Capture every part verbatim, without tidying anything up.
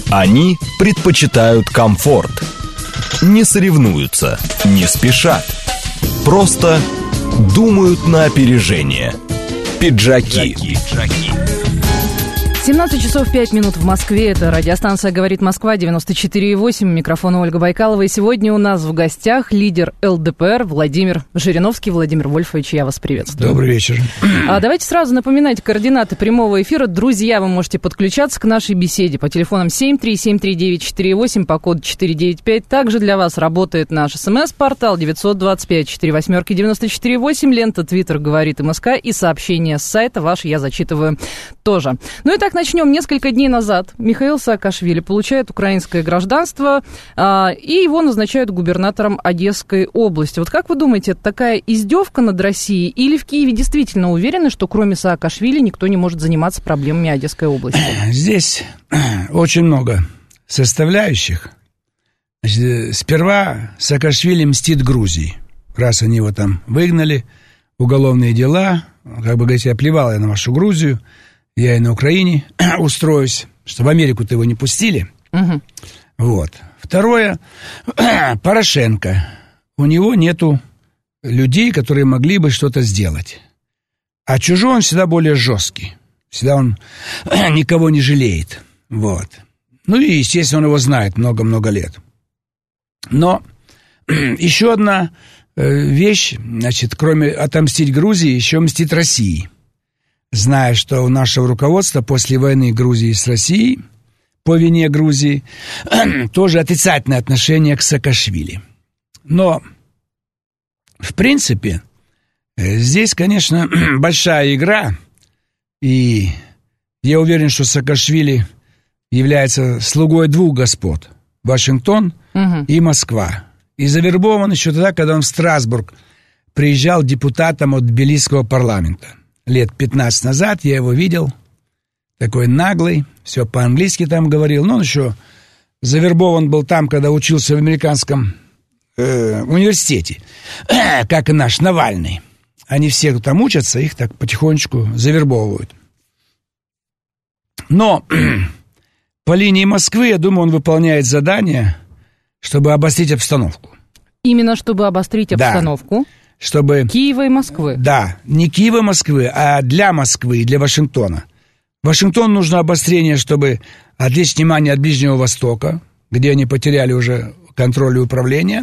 Они предпочитают комфорт. Не соревнуются, не спешат. Просто думают на опережение. Пиджаки. семнадцать часов пять минут в Москве. Это радиостанция «Говорит Москва», девяносто четыре и восемь. Микрофон Ольга Байкалова. И сегодня у нас в гостях лидер эл дэ пэ эр Владимир Жириновский. Владимир Вольфович, я вас приветствую. Добрый вечер. А давайте сразу напоминать координаты прямого эфира. Друзья, вы можете подключаться к нашей беседе по телефонам семь три семь три девять четыре восемь, по коду четыре девять пять. Также для вас работает наш смс-портал девятьсот двадцать пять четыре восьмерки девяносто четыре восемь, лента Твиттер «Говорит МСК» и сообщения с сайта ваши я зачитываю тоже. Ну и так, начнем. Несколько дней назад Михаил Саакашвили получает украинское гражданство, а, и его назначают губернатором Одесской области. Вот как вы думаете, это такая издевка над Россией, или в Киеве действительно уверены, что кроме Саакашвили никто не может заниматься проблемами Одесской области? Здесь очень много составляющих. Значит, сперва Саакашвили мстит Грузии. Раз они его там выгнали, уголовные дела, как бы говорить, я плевал я на вашу Грузию, я и на Украине устроюсь, что в Америку-то его не пустили. Угу. Вот. Второе, Порошенко. У него нету людей, которые могли бы что-то сделать. А чужой он всегда более жесткий. Всегда он никого не жалеет. Вот. Ну и, естественно, он его знает много-много лет. Но еще одна вещь, значит, кроме отомстить Грузии, еще мстит России. Зная, что у нашего руководства после войны Грузии с Россией, по вине Грузии, тоже отрицательное отношение к Саакашвили. Но, в принципе, здесь, конечно, большая игра, и я уверен, что Саакашвили является слугой двух господ – Вашингтон угу. и Москва. И завербован еще тогда, когда он в Страсбург приезжал депутатом от Тбилисского парламента. Лет пятнадцать назад я его видел, такой наглый, все по-английски там говорил, но он еще завербован был там, когда учился в американском э, университете, как и наш Навальный. Они все, кто там учатся, их так потихонечку завербовывают. Но по линии Москвы, я думаю, он выполняет задание, чтобы обострить обстановку. Именно чтобы обострить обстановку? Да. Чтобы... Киева и Москвы. Да, не Киева и Москвы, а для Москвы и для Вашингтона. Вашингтону нужно обострение, чтобы отвлечь внимание от Ближнего Востока, где они потеряли уже контроль и управление,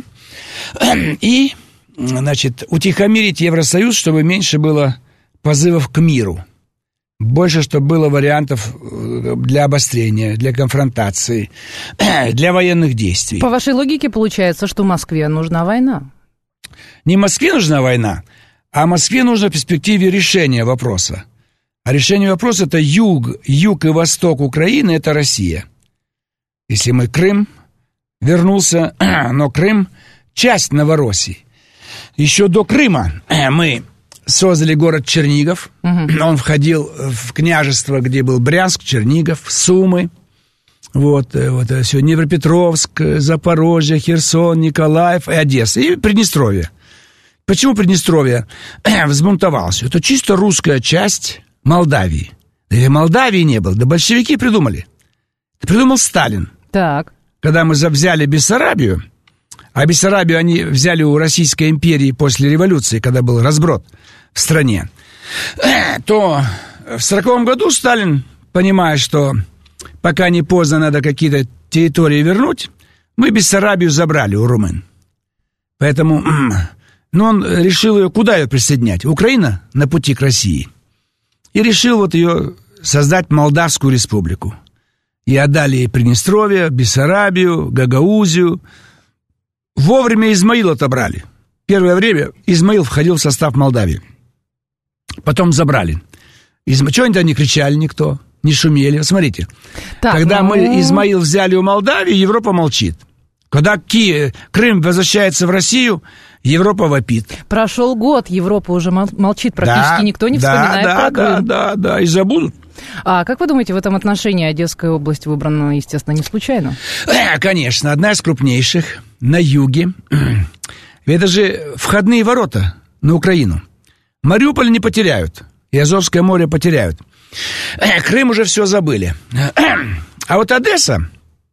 и, значит, утихомирить Евросоюз, чтобы меньше было позывов к миру. Больше, чтобы было вариантов для обострения, для конфронтации, для военных действий. По вашей логике получается, что Москве нужна война. Не Москве нужна война, а Москве нужно в перспективе решения вопроса. А решение вопроса – это юг, юг и восток Украины – это Россия. Если мы Крым вернулся, но Крым – часть Новороссии. Еще до Крыма мы создали город Чернигов. Угу. Он входил в княжество, где был Брянск, Чернигов, Сумы. Вот, вот все, Днепропетровск, Запорожье, Херсон, Николаев и Одесса, и Приднестровье. Почему Приднестровье взбунтовалось? Это чисто русская часть Молдавии. Да и Молдавии не было, да большевики придумали. Это придумал Сталин. Так. Когда мы взяли Бессарабию, а Бессарабию они взяли у Российской империи после революции, когда был разброд в стране, то в сороковом году Сталин, понимая, что пока не поздно, надо какие-то территории вернуть, мы Бессарабию забрали у румын. Поэтому, ну, он решил ее, куда ее присоединять? Украина на пути к России. И решил вот ее создать Молдавскую республику. И отдали ей Приднестровье, Бессарабию, Гагаузию. Вовремя Измаил отобрали. Первое время Измаил входил в состав Молдавии. Потом забрали. Изма... Чего они-то не кричали никто? Не шумели. Смотрите, так, когда ну... мы Измаил взяли у Молдавии, Европа молчит. Когда Ки... Крым возвращается в Россию, Европа вопит. Прошел год, Европа уже молчит, практически да, никто не да, вспоминает да, про Крым. Да, да, да, и забудут. А как вы думаете, в этом отношении Одесская область выбрана, естественно, не случайно? Конечно, одна из крупнейших на юге. Это же входные ворота на Украину. Мариуполь не потеряют, и Азовское море потеряют. Крым уже все забыли. А вот Одесса,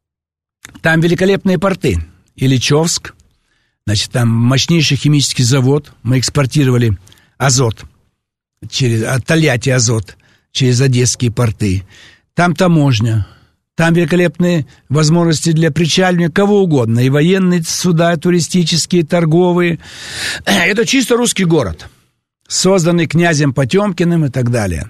Там великолепные порты. Ильичевск, значит, там мощнейший химический завод. Мы экспортировали азот, через, от Тольятти азот через одесские порты. Там таможня. Там великолепные возможности для причаливания кого угодно. И военные суда, туристические, торговые. Это чисто русский город, созданный князем Потемкиным и так далее.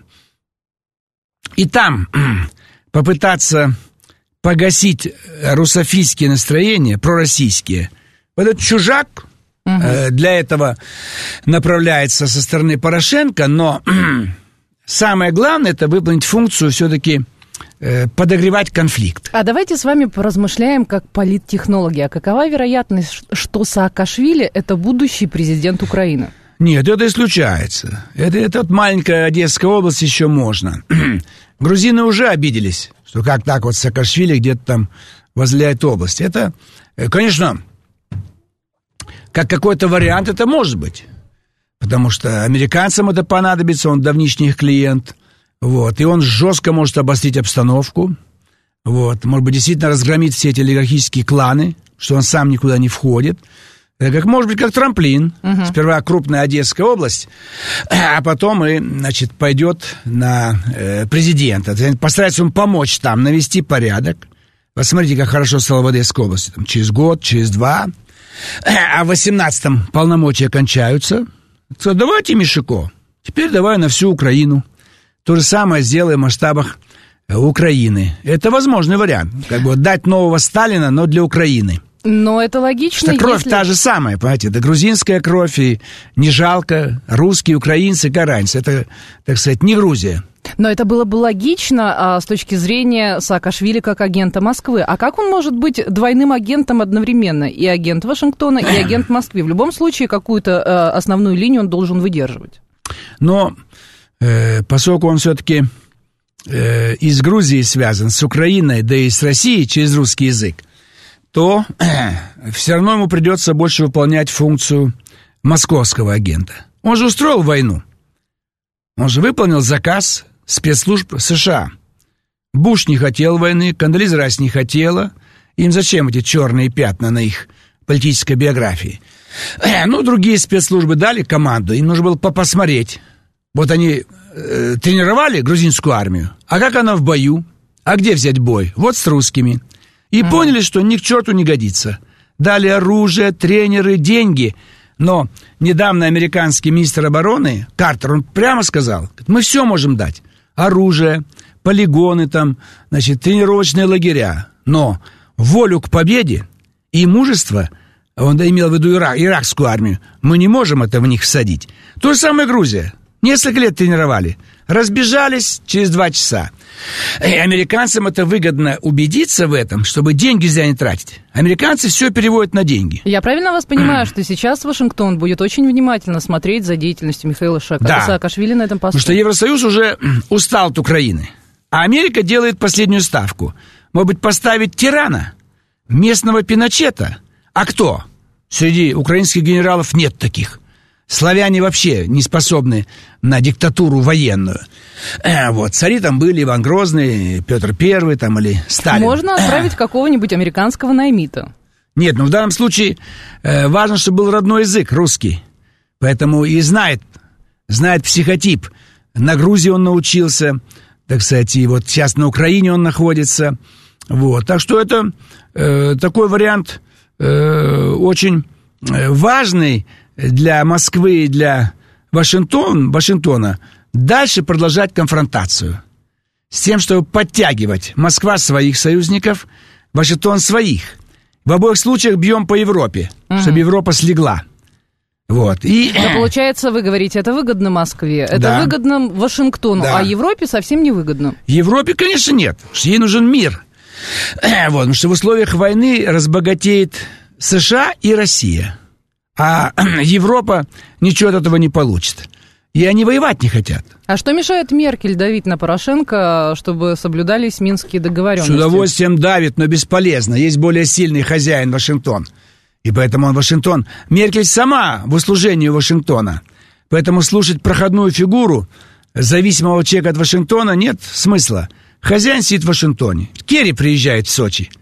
И там попытаться погасить русофильские настроения, пророссийские. Вот этот чужак угу. э, для этого направляется со стороны Порошенко, но самое главное — это выполнить функцию все-таки подогревать конфликт. А давайте с вами поразмышляем как политтехнологи. А какова вероятность, что Саакашвили — это будущий президент Украины? Нет, это исключается. Это, это вот маленькая Одесская область еще можно. Грузины уже обиделись, что как так вот Саакашвили где-то там возглавляет область. Это, конечно, как какой-то вариант это может быть. Потому что американцам это понадобится, он давнишний их клиент. Вот, и он жестко может обострить обстановку. Вот, может быть, действительно разгромить все эти олигархические кланы, что он сам никуда не входит. Как, может быть, как трамплин. Uh-huh. Сперва крупная Одесская область, а потом и, значит, пойдет на э, президента. Постарается ему помочь там, навести порядок. Посмотрите, как хорошо стало в Одесской области. Там, через год, через два. А в восемнадцатом полномочия кончаются. Что, давайте, Мишико, теперь давай на всю Украину. То же самое сделаем в масштабах Украины. Это возможный вариант. Как бы дать нового Сталина, но для Украины. Но это логично, что кровь если... та же самая, понимаете, это грузинская кровь, и не жалко, русские, украинцы, какая разница, это, так сказать, не Грузия. Но это было бы логично а, с точки зрения Саакашвили как агента Москвы. А как он может быть двойным агентом одновременно? И агент Вашингтона, и агент Москвы. В любом случае, какую-то а, основную линию он должен выдерживать. Но... Поскольку он все-таки э, из Грузии связан, с Украиной, да и с Россией через русский язык, то э, все равно ему придется больше выполнять функцию московского агента. Он же устроил войну. Он же выполнил заказ спецслужб США. Буш не хотел войны, Кондолиза Райс не хотела. Им зачем эти черные пятна на их политической биографии? Э, ну, другие спецслужбы дали команду, им нужно было посмотреть. Вот они э, тренировали грузинскую армию, а как она в бою? А где взять бой? Вот с русскими. И mm-hmm. поняли, что ни к черту не годится. Дали оружие, тренеры, деньги. Но недавно американский министр обороны Картер, он прямо сказал, мы все можем дать. Оружие, полигоны там, значит, тренировочные лагеря. Но волю к победе и мужество, он имел в виду Ирак, иракскую армию, мы не можем это в них всадить. То же самое Грузия. Несколько лет тренировали. Разбежались через два часа. И американцам это выгодно убедиться в этом, чтобы деньги зря не тратить. Американцы все переводят на деньги. Я правильно вас понимаю, что сейчас Вашингтон будет очень внимательно смотреть за деятельностью Михаила Шака, да. Саакашвили на этом посту? Потому что Евросоюз уже устал от Украины. А Америка делает последнюю ставку. Может быть, поставить тирана, местного Пиночета. А кто? Среди украинских генералов нет таких. Славяне вообще не способны на диктатуру военную. Э, вот, цари там были, Иван Грозный, Петр Первый там, или Сталин. Можно отправить какого-нибудь американского наймита. Нет, ну в данном случае э, важно, чтобы был родной язык, русский. Поэтому и знает, знает психотип. На Грузии он научился, так сказать, и вот сейчас на Украине он находится. Вот, так что это э, такой вариант э, очень важный для Москвы и для Вашингтон, Вашингтона дальше продолжать конфронтацию с тем, чтобы подтягивать Москва своих союзников, Вашингтон своих. В обоих случаях бьем по Европе, угу. чтобы Европа слегла. Вот. И... Но получается, вы говорите, это выгодно Москве, это да. выгодно Вашингтону, да. а Европе совсем не выгодно. Европе, конечно, нет, потому что ей нужен мир. Вот, потому что в условиях войны разбогатеет США и Россия. А Европа ничего от этого не получит. И они воевать не хотят. А что мешает Меркель давить на Порошенко, чтобы соблюдались минские договоренности? С удовольствием давит, но бесполезно. Есть более сильный хозяин Вашингтон. И поэтому он Вашингтон. Меркель сама в услужении Вашингтона. Поэтому слушать проходную фигуру зависимого человека от Вашингтона нет смысла. Хозяин сидит в Вашингтоне. Керри приезжает в Сочи.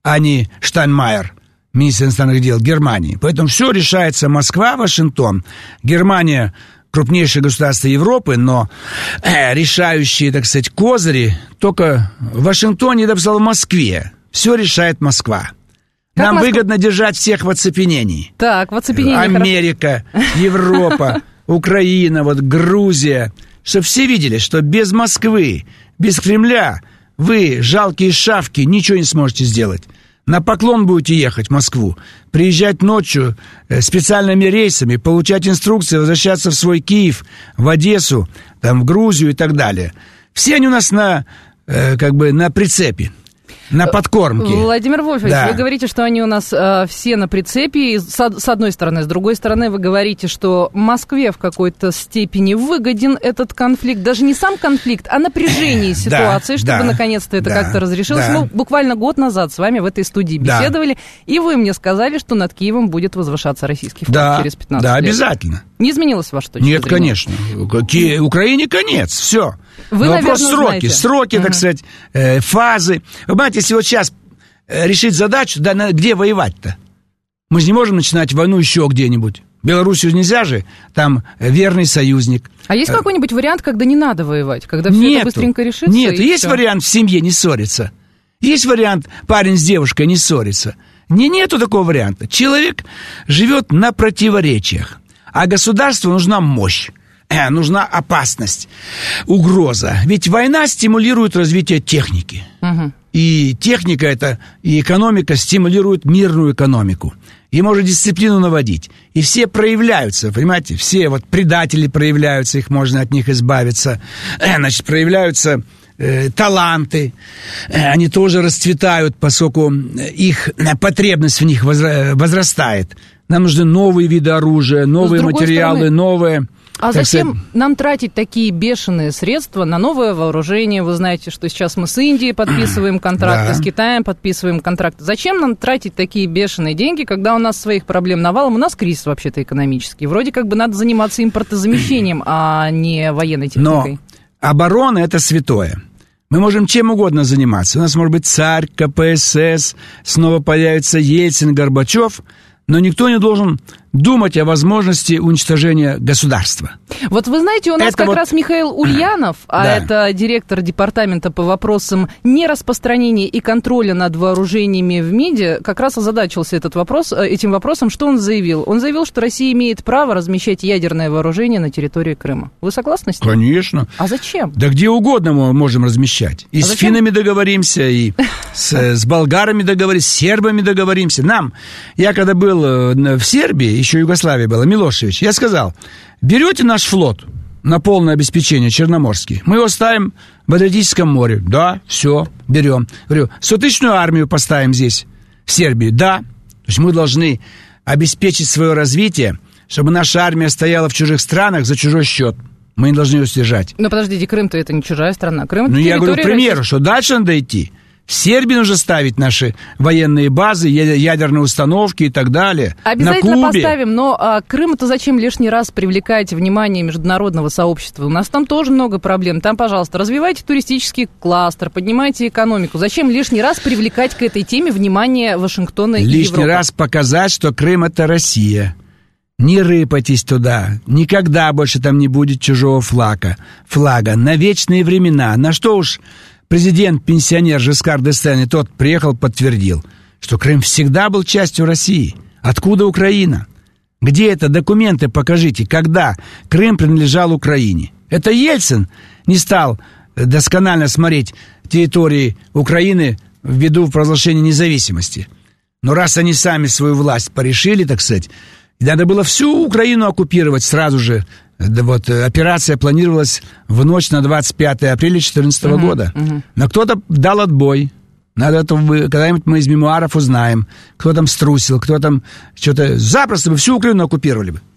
а не Штайнмайер, министр иностранных дел Германии. Поэтому все решается Москва, Вашингтон. Германия крупнейшее государство Европы, но э, решающие, так сказать, козыри только в Вашингтоне, да в Москве. Все решает Москва. Как Нам Москва... выгодно держать всех в оцепенении. Так, в оцепенении. Америка, Европа, Украина, вот Грузия. Чтобы все видели, что без Москвы, без Кремля вы, жалкие шавки, ничего не сможете сделать. На поклон будете ехать в Москву, приезжать ночью специальными рейсами, получать инструкции, возвращаться в свой Киев, в Одессу, там, в Грузию и так далее. Все они у нас на, как бы, на прицепе. На подкормке. Владимир Вольфович, да. Вы говорите, что они у нас э, все на прицепе, с, с одной стороны. С другой стороны, вы говорите, что Москве в какой-то степени выгоден этот конфликт. Даже не сам конфликт, а напряжение ситуации, да, чтобы да, наконец-то это да, как-то разрешилось. да. Мы буквально год назад с вами в этой студии беседовали, да. И вы мне сказали, что над Киевом будет возвышаться российский флаг да, через пятнадцать да, лет. обязательно. Не изменилась ваша точка Нет, зрения? конечно. Ки- Украине конец, все. Вы, Но наверное, вопрос сроки, знаете. сроки, uh-huh. так сказать, э, фазы. Вы понимаете, если вот сейчас решить задачу, да на, где воевать-то? Мы же не можем начинать войну еще где-нибудь. Белоруссию нельзя же, там верный союзник. А есть какой-нибудь вариант, когда не надо воевать, когда все Нету. это быстренько решится? Нет, есть все? вариант в семье не ссориться. Есть вариант парень с девушкой не ссориться. Не, нету такого варианта. Человек живет на противоречиях, а государству нужна мощь. Э, нужна опасность, угроза. Ведь война стимулирует развитие техники. Угу. И техника это, и экономика стимулирует мирную экономику. И может дисциплину наводить. И все проявляются, понимаете? Все вот предатели проявляются, их можно от них избавиться. Э, значит, проявляются э, таланты. Э, они тоже расцветают, поскольку их потребность в них возра- возрастает. Нам нужны новые виды оружия, новые материалы, стороны... новые... А так зачем сказать... нам тратить такие бешеные средства на новое вооружение? Вы знаете, что сейчас мы с Индией подписываем контракты, да. с Китаем подписываем контракты. Зачем нам тратить такие бешеные деньги, когда у нас своих проблем навалом? У нас кризис вообще-то экономический. Вроде как бы надо заниматься импортозамещением, а не военной техникой. Но оборона – это святое. Мы можем чем угодно заниматься. У нас может быть царь, ка пэ эс эс, снова появится Ельцин, Горбачев, но никто не должен думать о возможности уничтожения государства. Вот вы знаете, у нас это как вот... раз Михаил Ульянов, а да. это директор департамента по вопросам нераспространения и контроля над вооружениями в МИДе, как раз озадачился этот вопрос, этим вопросом. Что он заявил? Он заявил, что Россия имеет право размещать ядерное вооружение на территории Крыма. Вы согласны с ним? Конечно. А зачем? Да где угодно мы можем размещать. И а с зачем? финнами договоримся, и с, с болгарами договоримся, с сербами договоримся. Нам, я когда был в Сербии, еще Югославия была, Милошевич, я сказал, берете наш флот на полное обеспечение, Черноморский, мы его ставим в Адриатическом море. Да, все, берем. Говорю, стотысячную армию поставим здесь, в Сербии. Да, то есть мы должны обеспечить свое развитие, чтобы наша армия стояла в чужих странах за чужой счет. Мы не должны ее сдержать. Но подождите, Крым-то это не чужая страна. Крым — это ну, я говорю, к примеру, России. Что дальше надо идти. В Сербии нужно ставить наши военные базы, ядерные установки и так далее. Обязательно на Кубе. поставим, но а, Крым-то зачем лишний раз привлекать внимание международного сообщества? У нас там тоже много проблем. Там, пожалуйста, развивайте туристический кластер, поднимайте экономику. Зачем лишний раз привлекать к этой теме внимание Вашингтона и Европы? Лишний раз показать, что Крым — это Россия. Не рыпайтесь туда. Никогда больше там не будет чужого флага. Флага на вечные времена. На что уж... Президент-пенсионер Жискар д'Эстен, и тот приехал, подтвердил, что Крым всегда был частью России. Откуда Украина? Где это? Документы покажите, когда Крым принадлежал Украине. Это Ельцин не стал досконально смотреть территории Украины ввиду провозглашения независимости. Но раз они сами свою власть порешили, так сказать, надо было всю Украину оккупировать сразу же. Да вот, операция планировалась в ночь на двадцать пятое апреля две тысячи четырнадцатого uh-huh, года. Uh-huh. Но кто-то дал отбой. Надо это, когда-нибудь мы из мемуаров узнаем, кто там струсил, кто там что-то... Запросто бы всю Украину оккупировали бы.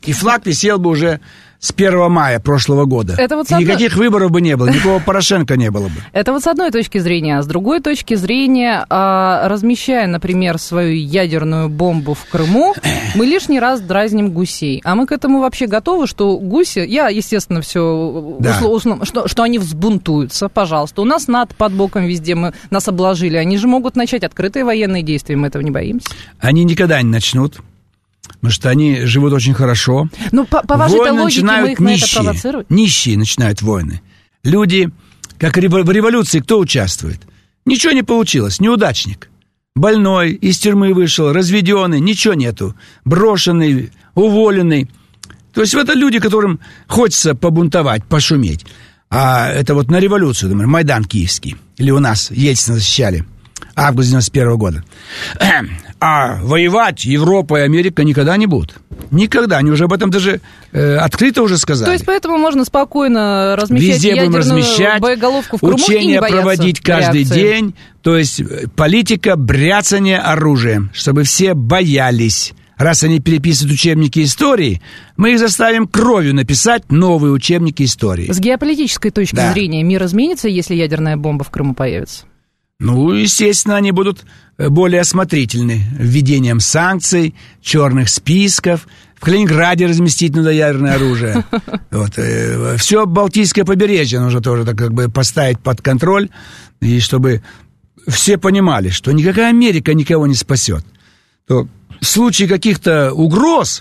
И флаг висел бы уже с первого мая прошлого года. Это вот и одной... никаких выборов бы не было, никакого Порошенко не было бы. Это вот с одной точки зрения. А с другой точки зрения, размещая, например, свою ядерную бомбу в Крыму, мы лишний раз дразним гусей. А мы к этому вообще готовы, что гуси... Я, естественно, все... Да. Услов... Что, что они взбунтуются, пожалуйста. У нас НАТО под боком везде, мы... нас обложили. Они же могут начать открытые военные действия, мы этого не боимся. Они никогда не начнут. Потому что они живут очень хорошо. Ну, по, по вашей войны логике мы их нищие, на это провоцируем? Нищие начинают войны. Люди, как в революции, кто участвует? Ничего не получилось, неудачник. Больной, из тюрьмы вышел, разведенный, ничего нету. Брошенный, уволенный. То есть это люди, которым хочется побунтовать, пошуметь. А это вот на революцию, например, Майдан Киевский. Или у нас Ельцина защищали. Август девяносто первого года. А воевать Европа и Америка никогда не будут. Никогда. Они уже об этом даже э, открыто уже сказали. То есть поэтому можно спокойно размещать Везде ядерную будем размещать, боеголовку в Крыму учения и не бояться проводить каждый реакции. день. То есть политика бряцания оружием, чтобы все боялись. Раз они переписывают учебники истории, мы их заставим кровью написать новые учебники истории. С геополитической точки Да. зрения мир изменится, если ядерная бомба в Крыму появится? Ну, естественно, они будут более осмотрительны введением санкций, черных списков. В Калининграде разместить надо ядерное оружие. Вот. Все Балтийское побережье нужно тоже так как бы поставить под контроль, и чтобы все понимали, что никакая Америка никого не спасет. То в случае каких-то угроз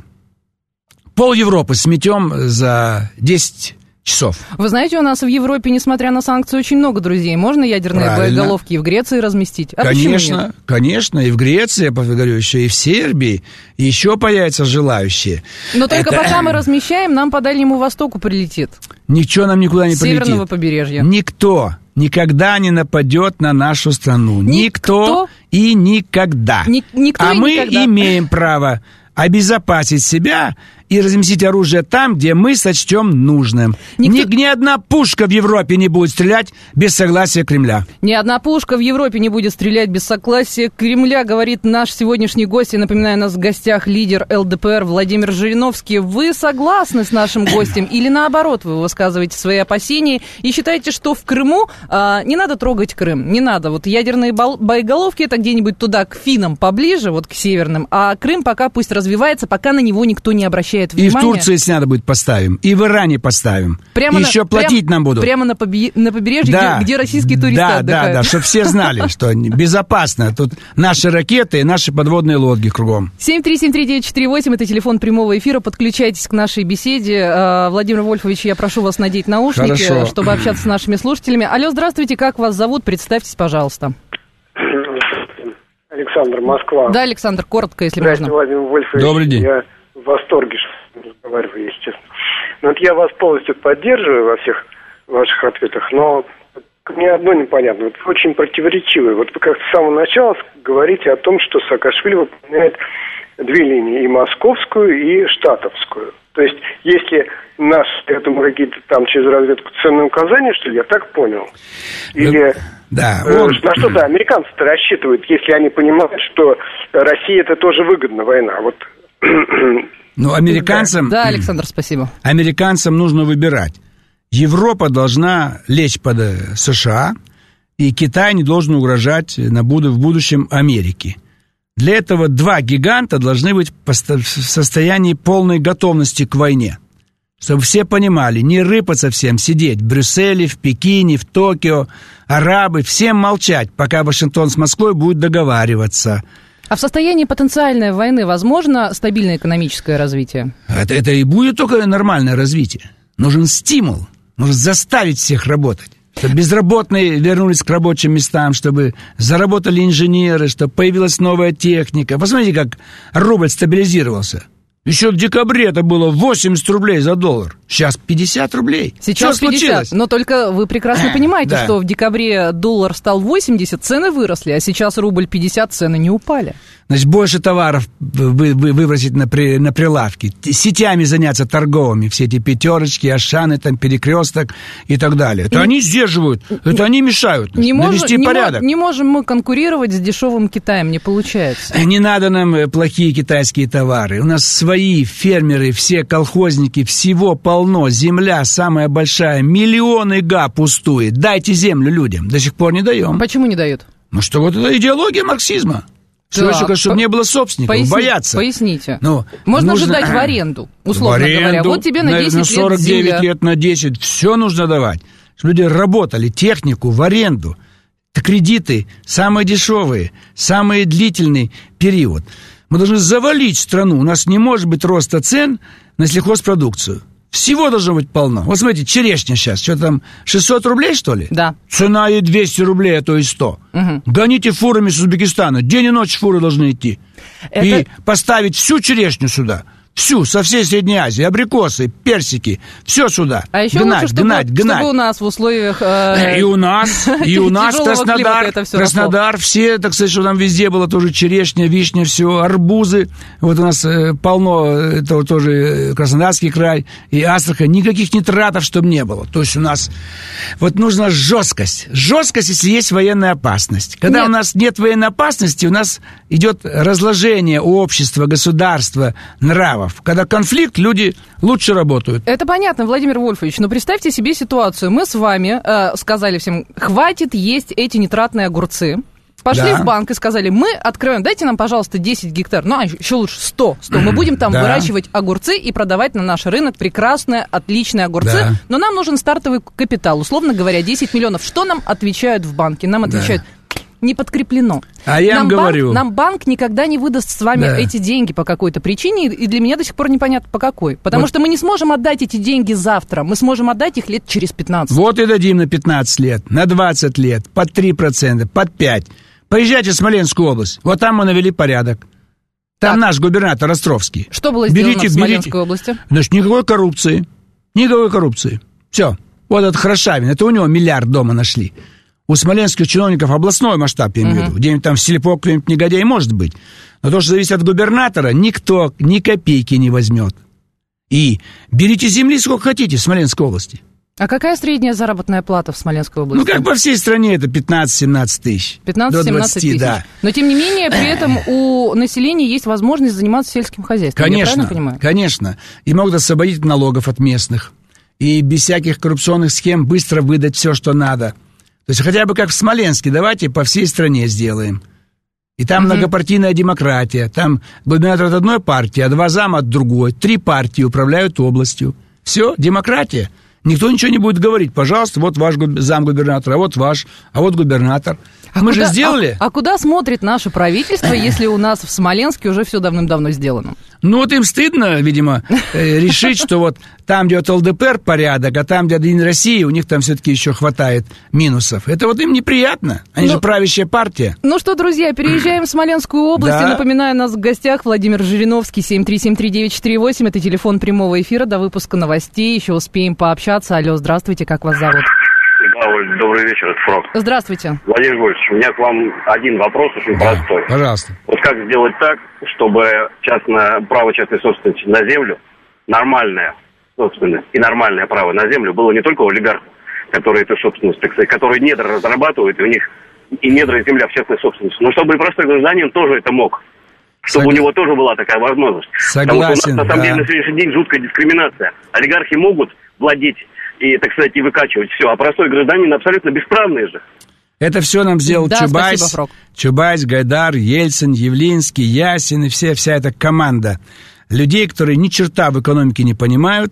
пол Европы сметем за десять часов. Вы знаете, у нас в Европе, несмотря на санкции, очень много друзей. Можно ядерные Правильно. боеголовки и в Греции разместить? А почему Конечно, нет? конечно, и в Греции, я говорю, еще и в Сербии, еще появятся желающие. Но только Это... пока мы размещаем, нам по Дальнему Востоку прилетит. Ничего нам никуда не С северного полетит. побережья. Никто никогда не нападет на нашу страну. Никто, Никто? и никогда. Ни- никто а и мы никогда. имеем право обезопасить себя и разместить оружие там, где мы сочтем нужным. Никто- Ни, ни одна пушка в Европе не будет стрелять без согласия Кремля. Ни одна пушка в Европе не будет стрелять без согласия Кремля, говорит наш сегодняшний гость. И напоминаю, у нас в гостях лидер эл дэ пэ эр Владимир Жириновский. Вы согласны с нашим гостем или наоборот вы высказываете свои опасения и считаете, что в Крыму а, не надо трогать Крым, не надо. Вот ядерные бол- боеголовки это где-нибудь туда к финнам поближе, вот к северным, а Крым пока пусть развивается, пока на него никто не обращает И в внимания. Турции, если надо будет, поставим. И в Иране поставим. Прямо И на- еще платить прям- нам будут. Прямо на, побе- на побережье, Да. где, где российские туристы Да, отдыхают. да, да, чтобы все знали, что безопасно. Тут наши ракеты и наши подводные лодки кругом. семь три семь три девять четыре восемь, это телефон прямого эфира. Подключайтесь к нашей беседе. А, Владимир Вольфович, я прошу вас надеть наушники, Хорошо. чтобы общаться с нашими слушателями. Алло, здравствуйте, как вас зовут? Представьтесь, пожалуйста. Александр, Москва. Да, Александр, коротко, если Здравствуйте, можно. Владимир Вольфович. Добрый день. Я в восторге, что разговариваю, если честно. Ну, вот я вас полностью поддерживаю во всех ваших ответах, но мне одно непонятно. Вот вы очень противоречивы. Вот вы как-то с самого начала говорите о том, что Саакашвили выполняет две линии, и московскую, и штатовскую. То есть, если нас этому какие-то там через разведку ценные указания, что ли, я так понял? Или Да, э, он- на что-то американцы-то рассчитывают, если они понимают, что России это тоже выгодна, война? Вот. Ну, американцам... Да, Александр, спасибо. Американцам нужно выбирать. Европа должна лечь под э, США, и Китай не должен угрожать на буду- в будущем Америке. Для этого два гиганта должны быть в посто- в состоянии полной готовности к войне. Чтобы все понимали, не рыпаться всем, сидеть в Брюсселе, в Пекине, в Токио, арабы, всем молчать, пока Вашингтон с Москвой будет договариваться. А в состоянии потенциальной войны возможно стабильное экономическое развитие? Это, это и будет только нормальное развитие. Нужен стимул, нужно заставить всех работать. Чтобы безработные вернулись к рабочим местам, чтобы заработали инженеры, чтобы появилась новая техника. Посмотрите, как рубль стабилизировался. Еще в декабре это было восемьдесят рублей за доллар. Сейчас пятьдесят рублей. Сейчас Что пятьдесят. случилось? Но только вы прекрасно понимаете, Да. что в декабре доллар стал восемьдесят, цены выросли, а сейчас рубль пятьдесят, цены не упали. Значит, больше товаров вы, вы, выбросить на, при, на прилавки, сетями заняться торговыми, все эти пятерочки, Ашаны, там, Перекресток и так далее. Это И- они сдерживают, это они мешают Не, мож- навести не мо- порядок. не можем мы конкурировать с дешевым Китаем, не получается. Не надо нам э, плохие китайские товары. У нас свои свои фермеры, все колхозники, всего полно, земля самая большая, миллионы га пустует. Дайте землю людям. До сих пор не даем. Почему не дают? Ну что, вот это идеология марксизма. Все Так, еще, чтобы по- не было собственников, Поясни- боятся. Поясните. Ну, Можно нужно- же дать в аренду, условно В аренду, говоря. Вот тебе на десять на лет сорок девять земля. лет, на десять. Все нужно давать. Чтобы люди работали, технику в аренду. Это кредиты самые дешевые, самый длительный период. Мы должны завалить страну. У нас не может быть роста цен на сельхозпродукцию. Всего должно быть полно. Вот смотрите, черешня сейчас, что там, шестьсот рублей, что ли? Да. Цена ей двести рублей, а то и сто. Угу. Гоните фурами с Узбекистана. День и ночь фуры должны идти. Это- И поставить всю черешню сюда. Всю, со всей Средней Азии. Абрикосы, персики. Все сюда. А еще гнать, лучше, чтобы, гнать, гнать. чтобы у нас в условиях... э, И у нас, и у нас тяжелого климата Краснодар, это всё Краснодар, все, так сказать, что там везде было тоже черешня, вишня, все, арбузы. Вот у нас э, полно, это вот тоже э, Краснодарский край и Астрахань. Никаких нитратов, чтобы не было. То есть у нас вот нужна жесткость. Жесткость, если есть военная опасность. Когда Нет. у нас нет военной опасности, у нас идет разложение общества, государства, нравов. Когда конфликт, люди лучше работают. Это понятно, Владимир Вольфович, но представьте себе ситуацию. Мы с вами э, сказали всем, хватит есть эти нитратные огурцы. Пошли Да. в банк и сказали, мы откроем, дайте нам, пожалуйста, десять гектар, ну, а еще лучше сто, сто. Мы будем там Да. выращивать огурцы и продавать на наш рынок прекрасные, отличные огурцы. Да. Но нам нужен стартовый капитал, условно говоря, десять миллионов. Что нам отвечают в банке? Нам отвечают... Не подкреплено. А я нам вам говорю... Банк, нам банк никогда не выдаст с вами Да. эти деньги по какой-то причине, и для меня до сих пор непонятно по какой. Потому Вот. что мы не сможем отдать эти деньги завтра, мы сможем отдать их лет через пятнадцать. Вот и дадим на пятнадцать лет, на двадцать лет, под три процента, под пять. Поезжайте в Смоленскую область, вот там мы навели порядок. Там Так. наш губернатор Островский. Что было сделано Берите, в Смоленской берите. области? Значит, никакой коррупции, никакой коррупции. Все. Вот этот Хорошавин, это у него миллиард дома нашли. У смоленских чиновников областной масштаб, я имею в виду. Где-нибудь там в Селепок кто-нибудь негодяй может быть. Но то, что зависит от губернатора, никто ни копейки не возьмет. И берите земли сколько хотите в Смоленской области. А какая средняя заработная плата в Смоленской области? Ну, как по всей стране, это пятнадцать-семнадцать тысяч. пятнадцать-семнадцать тысяч. Да. Но, тем не менее, при этом у населения есть возможность заниматься сельским хозяйством. Я Конечно, правильно понимаю? конечно. И могут освободить налогов от местных. И без всяких коррупционных схем быстро выдать все, что надо. То есть хотя бы как в Смоленске, давайте по всей стране сделаем. И там Мгм. многопартийная демократия. Там губернатор от одной партии, а два зама от другой. Три партии управляют областью. Все, демократия. Никто ничего не будет говорить. Пожалуйста, вот ваш губ- замгубернатор, а вот ваш, а вот губернатор. А Мы куда- же сделали. А, а куда смотрит наше правительство, если у нас в Смоленске уже все давным-давно сделано? Ну, вот им стыдно, видимо, э, решить, что вот там, где вот ЛДПР порядок, а там, где Единая Россия, у них там все-таки еще хватает минусов. Это вот им неприятно. Они Ну, же правящая партия. Ну что, друзья, переезжаем в Смоленскую область. Да. И напоминаю, у нас в гостях Владимир Жириновский, семь три семь три девять четыре восемь. Это телефон прямого эфира до выпуска новостей. Еще успеем пообщаться. Алло, здравствуйте, как вас зовут? Да, Оль, добрый вечер, это Фрог. Здравствуйте. Владимир Гольевич, у меня к вам один вопрос очень простой. Пожалуйста. Вот как сделать так, чтобы частное, право частной собственности на землю, нормальная собственность и нормальное право на землю было не только у олигархов, которые эту собственность, так сказать, которые недра разрабатывают, и у них и недра, и земля в частной собственности, но чтобы и простой гражданин тоже это мог. Чтобы Сог- у него тоже была такая возможность. Согласен, Потому что у нас, на самом да. деле, на сегодняшний день жуткая дискриминация. Олигархи могут владеть и, так сказать, и выкачивать все, а простой гражданин абсолютно бесправный же. Это все нам сделал Да, Чубайс, спасибо, Фрог. Чубайс, Гайдар, Ельцин, Явлинский, Ясин и все, вся эта команда людей, которые ни черта в экономике не понимают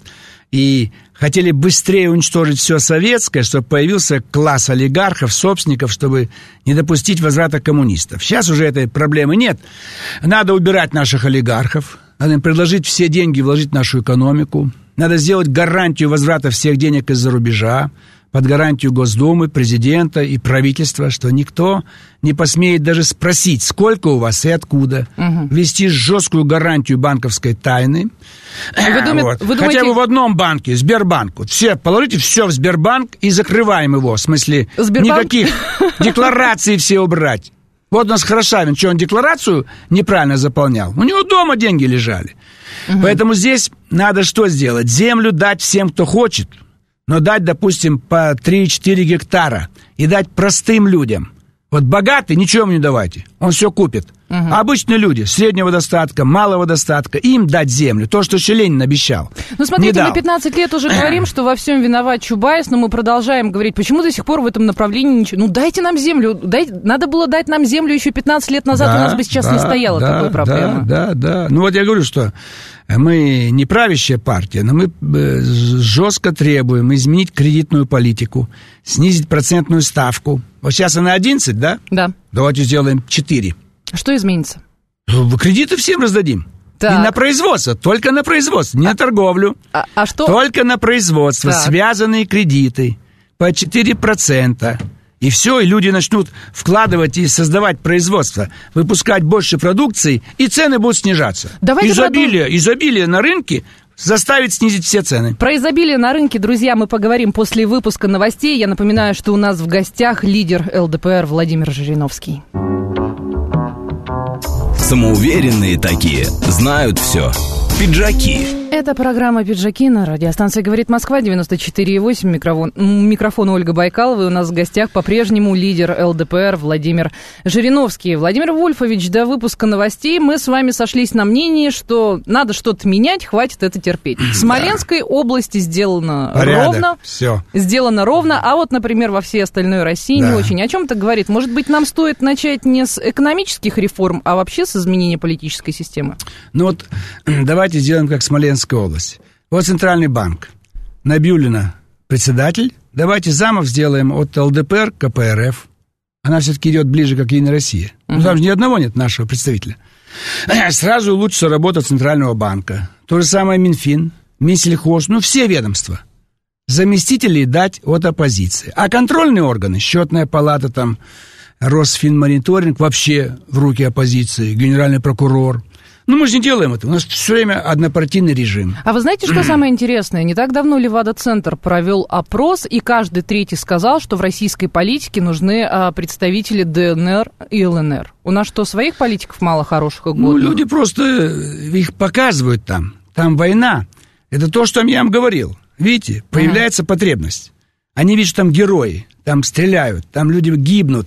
и хотели быстрее уничтожить все советское, чтобы появился класс олигархов, собственников, чтобы не допустить возврата коммунистов. Сейчас уже этой проблемы нет. Надо убирать наших олигархов, надо им предложить все деньги вложить в нашу экономику, надо сделать гарантию возврата всех денег из-за рубежа, под гарантию Госдумы, президента и правительства, что никто не посмеет даже спросить, сколько у вас и откуда. Мгм. Ввести жесткую гарантию банковской тайны. Вы думе- Вот. вы Хотя думаете- бы в одном банке, Сбербанк. Вот все, положите все в Сбербанк и закрываем его. В смысле, Сбербанк? никаких деклараций все убрать. Вот у нас Хорошавин, что он декларацию неправильно заполнял? У него дома деньги лежали. Поэтому здесь надо что сделать? Землю дать всем, кто хочет, но дать, допустим, по три-четыре гектара и дать простым людям. Вот богатый, ничего ему не давайте, он все купит. Угу. А обычные люди, среднего достатка, малого достатка, им дать землю. То, что еще Ленин обещал. Ну, смотрите, мы пятнадцать лет уже говорим, что во всем виноват Чубайс, но мы продолжаем говорить, почему до сих пор в этом направлении ничего. Ну, дайте нам землю. Дайте... Надо было дать нам землю еще пятнадцать лет назад, да, у нас бы сейчас да, не стояло да, такой проблемы. Да, да, да. Ну, вот я говорю, что мы не правящая партия, но мы жестко требуем изменить кредитную политику, снизить процентную ставку. Вот сейчас она одиннадцать, да? Да. Давайте сделаем четыре. Что изменится? Кредиты всем раздадим. Так. И на производство, только на производство, не а, на торговлю. А, а что? Только на производство, так. Связанные кредиты по четыре процента. И все, и люди начнут вкладывать и создавать производство, выпускать больше продукции, и цены будут снижаться. Давайте изобилие, продум... изобилие на рынке заставит снизить все цены. Про изобилие на рынке, друзья, мы поговорим после выпуска новостей. Я напоминаю, что у нас в гостях лидер эл дэ пэ эр Владимир Жириновский. Самоуверенные такие, знают все. Пиджаки. Это программа «Пиджаки» на радиостанции «Говорит Москва», девяносто четыре и восемь. Микрофон, микрофон Ольга Байкалова. И у нас в гостях по-прежнему лидер эл дэ пэ эр Владимир Жириновский. Владимир Вольфович, до выпуска новостей мы с вами сошлись на мнении, что надо что-то менять, хватит это терпеть. В Смоленской да. области сделано Порядок. ровно. Все. Сделано ровно, а вот, например, во всей остальной России да. не очень. О чем это говорит? Может быть, нам стоит начать не с экономических реформ, а вообще с изменения политической системы? Ну вот, давайте сделаем как Смоленская область. Вот Центральный банк. Набиуллина председатель. Давайте замов сделаем от эл дэ пэ эр к ка пэ эр эф. Она все-таки идет ближе к Единой России. Uh-huh. Ну, там же ни одного нет нашего представителя. Сразу улучшится работа Центрального банка. То же самое Минфин, Минсельхоз, ну все ведомства. Заместителей дать от оппозиции. А контрольные органы, счетная палата, там, Росфинмониторинг, вообще в руки оппозиции, генеральный прокурор. Ну, мы же не делаем это. У нас все время однопартийный режим. А вы знаете, что самое интересное? Не так давно Левада-центр провел опрос, и каждый третий сказал, что в российской политике нужны а, представители дэ эн эр и эл эн эр. У нас что, своих политиков мало хороших и годных? Ну, люди просто их показывают там. Там война. Это то, что я вам говорил. Видите, появляется ага. потребность. Они видят, что там герои, там стреляют, там люди гибнут.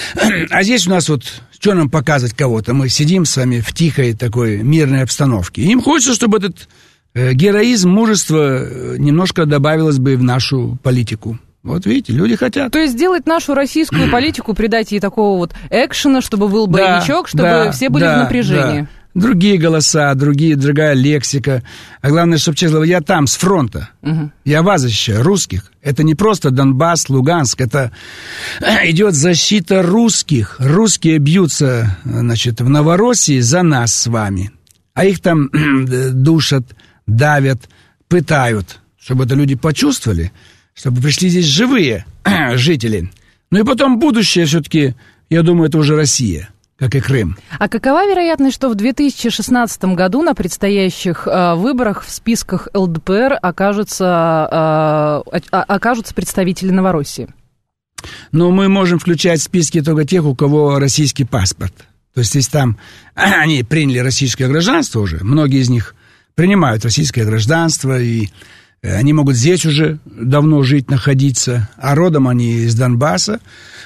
А здесь у нас вот, что нам показывать кого-то? Мы сидим с вами в тихой такой мирной обстановке. Им хочется, чтобы этот э, героизм, мужество немножко добавилось бы в нашу политику. Вот видите, люди хотят. То есть сделать нашу российскую политику, придать ей такого вот экшена, чтобы был боевичок, да, чтобы да, все были да, в напряжении. Да. Другие голоса, другие, другая лексика. А главное, чтобы, честно, я там, с фронта. Угу. Я вас защищаю, русских. Это не просто Донбасс, Луганск. Это идет защита русских. Русские бьются, значит, в Новороссии за нас с вами. А их там душат, давят, пытают. Чтобы это люди почувствовали, чтобы пришли здесь живые жители. Ну и потом будущее все-таки, я думаю, это уже Россия. Как и Крым. А какова вероятность, что в две тысячи шестнадцатом году на предстоящих э, выборах в списках эл дэ пэ эр окажутся, э, э, окажутся представители Новороссии? Ну, мы можем включать в списки только тех, у кого российский паспорт. То есть, если там они приняли российское гражданство уже, многие из них принимают российское гражданство, и они могут здесь уже давно жить, находиться, а родом они из Донбасса,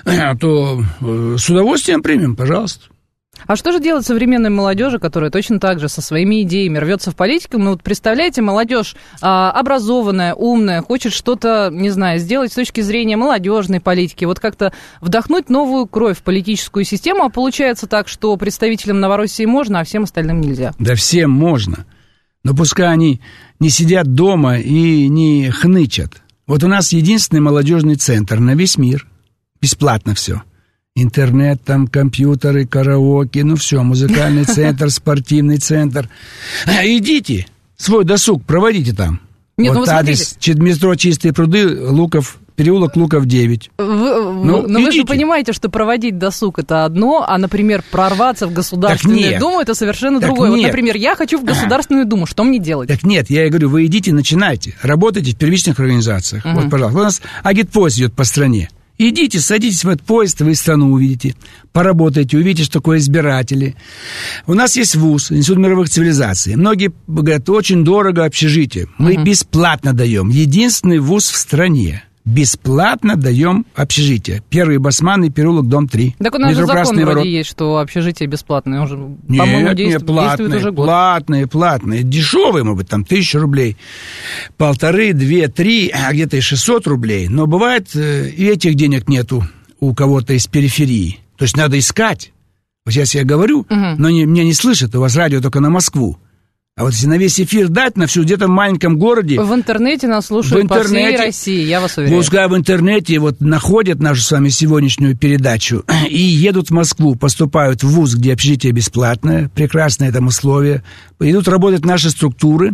то с удовольствием примем, пожалуйста. А что же делать современной молодежи, которая точно так же со своими идеями рвется в политику? Ну, вот представляете, молодежь а, образованная, умная, хочет что-то, не знаю, сделать с точки зрения молодежной политики, вот как-то вдохнуть новую кровь в политическую систему, а получается так, что представителям Новороссии можно, а всем остальным нельзя. Да всем можно, но пускай они не сидят дома и не хнычат. Вот у нас единственный молодежный центр на весь мир, бесплатно все. Интернет, там, компьютеры, караоке, ну все, музыкальный центр, спортивный центр. А, идите, свой досуг проводите там. Нет, вот ну, адрес, метро «Чистые пруды», Луков, переулок Луков, девять. Вы, ну, но вы же понимаете, что проводить досуг – это одно, а, например, прорваться в Государственную Думу – это совершенно так другое. Нет. Вот, например, я хочу в Государственную Думу, что мне делать? Так нет, я и говорю, вы идите, начинайте, работайте в первичных организациях. Угу. Вот, пожалуйста, у нас агитпоезд идет по стране. Идите, садитесь в этот поезд, вы страну увидите, поработайте, увидите, что такое избиратели. У нас есть вуз, Институт мировых цивилизаций. Многие говорят, очень дорого общежитие. Мы uh-huh. бесплатно даем. Единственный вуз в стране. бесплатно даем общежитие. Первый Басманный переулок, дом три. Так у нас же закон вроде ворот. Есть, что общежитие бесплатное. Он же, нет, по-моему, действует, нет, платные, действует уже год. платные, платные. Дешевые, может быть, там тысяча рублей. Полторы, две, три, а где-то и шестьсот рублей. Но бывает, и этих денег нету у кого-то из периферии. То есть надо искать. Вот сейчас я говорю, угу. но не, меня не слышат. У вас радио только на Москву. А вот если на весь эфир дать, на всю, где-то в маленьком городе... В интернете нас слушают интернете, по всей России, я вас уверяю. Пускай в интернете вот находят нашу с вами сегодняшнюю передачу и едут в Москву, поступают в вуз, где общежитие бесплатное, прекрасное там условие. Идут работать наши структуры,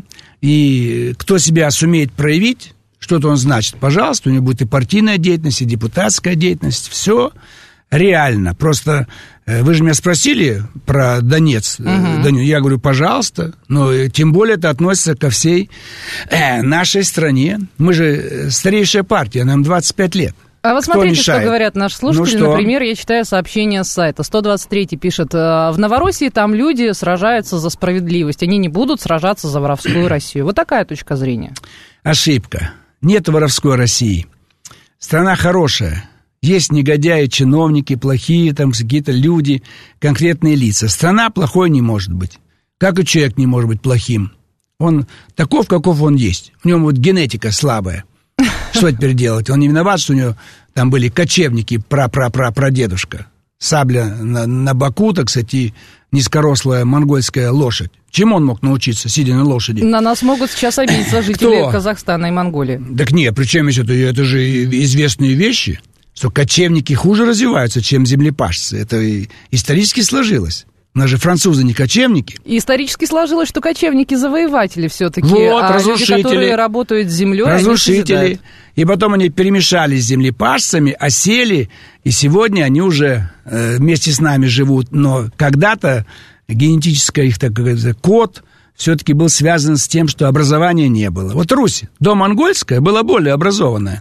и кто себя сумеет проявить, что-то он значит, пожалуйста, у него будет и партийная деятельность, и депутатская деятельность, все реально. Просто вы же меня спросили про Донец. Uh-huh. Донец. Я говорю, пожалуйста. Но тем более это относится ко всей э, нашей стране. Мы же старейшая партия, нам двадцать пять лет. А вот Кто смотрите, мешает? Что говорят наши слушатели. Ну, Например, я читаю сообщение с сайта. сто двадцать три пишет, в Новороссии там люди сражаются за справедливость. Они не будут сражаться за воровскую Россию. Вот такая точка зрения. Ошибка. Нет воровской России. Страна хорошая. Есть негодяи, чиновники, плохие там какие-то люди, конкретные лица. Страна плохой не может быть. Как и человек не может быть плохим. Он таков, каков он есть. У него вот генетика слабая. Что теперь делать? Он не виноват, что у него там были кочевники, пра-пра-пра-прадедушка. Сабля на, на боку, так сказать, и низкорослая монгольская лошадь. Чему он мог научиться, сидя на лошади? На нас могут сейчас обидеться жители Кто? Казахстана и Монголии. Так нет, причем это, это же известные вещи. Что кочевники хуже развиваются, чем землепашцы. Это исторически сложилось. У нас же французы не кочевники. И исторически сложилось, что кочевники завоеватели все-таки. Вот, а разрушители. Люди, которые работают с землей, разрушители. И потом они перемешались с землепашцами, осели, и сегодня они уже э, вместе с нами живут. Но когда-то генетический их, так сказать, код все-таки был связан с тем, что образования не было. Вот Русь, домонгольская, была более образованная.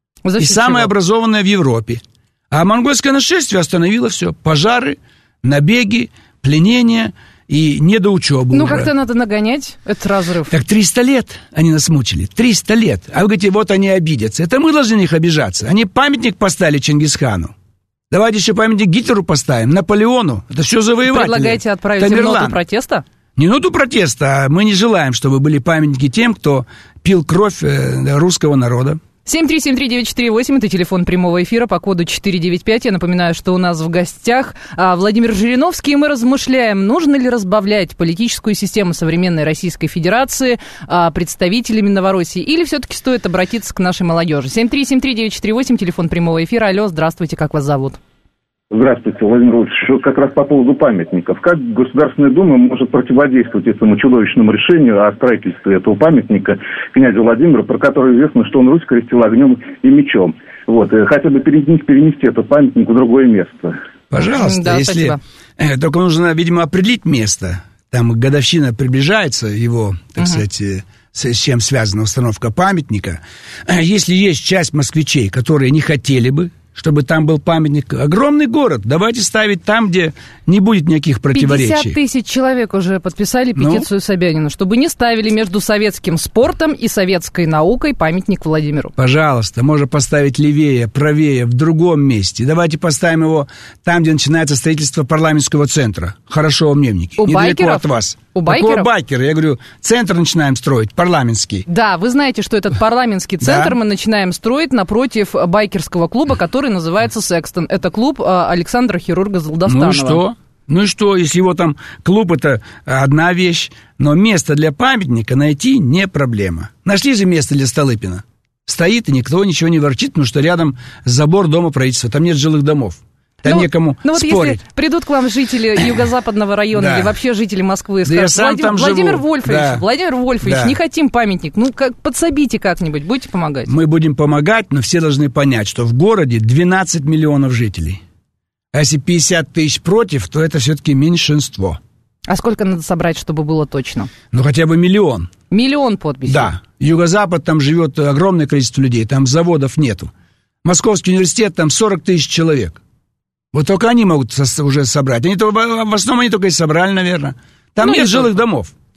И самая образованная в Европе. А монгольское нашествие остановило все. Пожары, набеги, пленения и недоучебу. Ну, уже. Как-то надо нагонять этот разрыв. Так триста лет они нас мучили. триста лет. А вы говорите, вот они обидятся. Это мы должны на них обижаться. Они памятник поставили Чингисхану. Давайте еще памятник Гитлеру поставим, Наполеону. Это все завоеватели. Предлагаете отправить им ноту протеста? Не ноту протеста, а мы не желаем, чтобы были памятники тем, кто пил кровь русского народа. семь три семь три девять четыре восемь, это телефон прямого эфира по коду четыре девять пять. Я напоминаю, что у нас в гостях Владимир Жириновский, и мы размышляем, нужно ли разбавлять политическую систему современной Российской Федерации представителями Новороссии, или все-таки стоит обратиться к нашей молодежи. семь три семь три девять четыре восемь, телефон прямого эфира. Алло, здравствуйте, как вас зовут? Здравствуйте, Владимир Владимирович. Как раз по поводу памятников. Как Государственная Дума может противодействовать этому чудовищному решению о строительстве этого памятника князю Владимиру, про который известно, что он Русь крестил огнем и мечом? Вот, хотя бы перенести, перенести этот памятник в другое место. Пожалуйста, да, если... Спасибо. Только нужно, видимо, определить место. Там годовщина приближается, его, так uh-huh. сказать, с чем связана установка памятника. Если есть часть москвичей, которые не хотели бы, чтобы там был памятник. Огромный город. Давайте ставить там, где не будет никаких противоречий. пятьдесят тысяч человек уже подписали петицию ну, Собянину, чтобы не ставили между советским спортом и советской наукой памятник Владимиру. Пожалуйста, можно поставить левее, правее, в другом месте. Давайте поставим его там, где начинается строительство парламентского центра. Хорошо, умневники. У Недалеко байкеров? от вас. У байкеров? Какого байкера? Я говорю, центр начинаем строить, парламентский. Да, вы знаете, что этот парламентский центр мы начинаем строить напротив байкерского клуба, который называется «Секстон». Это клуб Александра Хирурга Золдостанова. Ну и что? Ну и что, если его там клуб, это одна вещь, но место для памятника найти не проблема. Нашли же место для Столыпина. Стоит, и никто ничего не ворчит, потому что рядом забор дома правительства, там нет жилых домов. Там ну, некому ну вот спорить. Если придут к вам жители юго-западного района да. или вообще жители Москвы и скажут, да сам Владимир, там Владимир живу. Вольфович, да. Владимир Вольфович, да. не хотим памятник, ну как, подсобите как-нибудь, будете помогать? Мы будем помогать, но все должны понять, что в городе двенадцать миллионов жителей. А если пятьдесят тысяч против, то это все-таки меньшинство. А сколько надо собрать, чтобы было точно? Ну хотя бы миллион. Миллион подписей? Да. Юго-Запад, там живет огромное количество людей, там заводов нету. Московский университет, там сорок тысяч человек. Вот только они могут уже собрать. Они -то, в основном они только и собрали, наверное. Там ну, нет жилых домов.